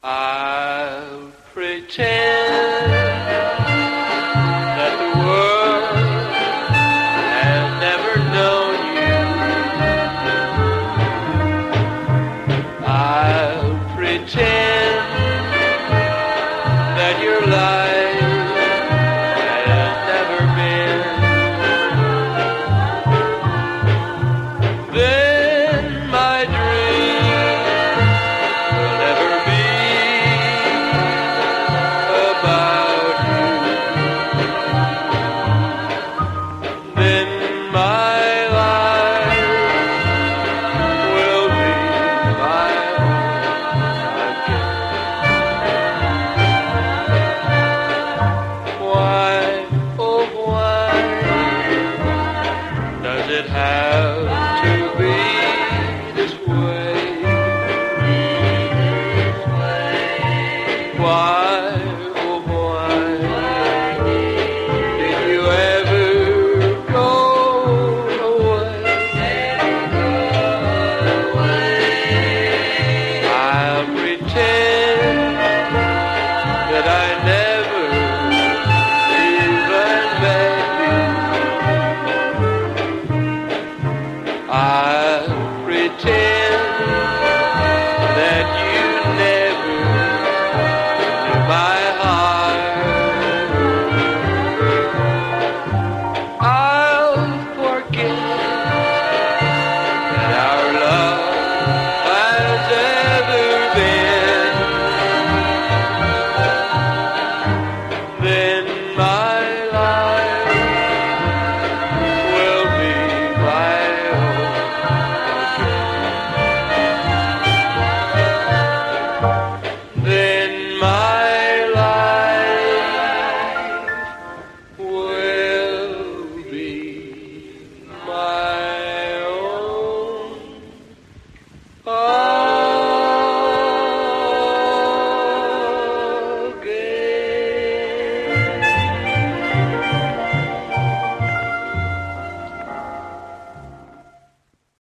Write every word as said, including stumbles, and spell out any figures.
I'll pretend that the world has never known you. I'll pretend that your life has never been. Then my dream will never be about you. Then my life will be my own again. Why, oh why does it have to be this way? Why, oh why did you ever go away? I'll pretend that I never even met you. I'll pretend that you never knew my heart. I'll forget that our love has ever been. Then my life will be my own again. Then my life will be my own again.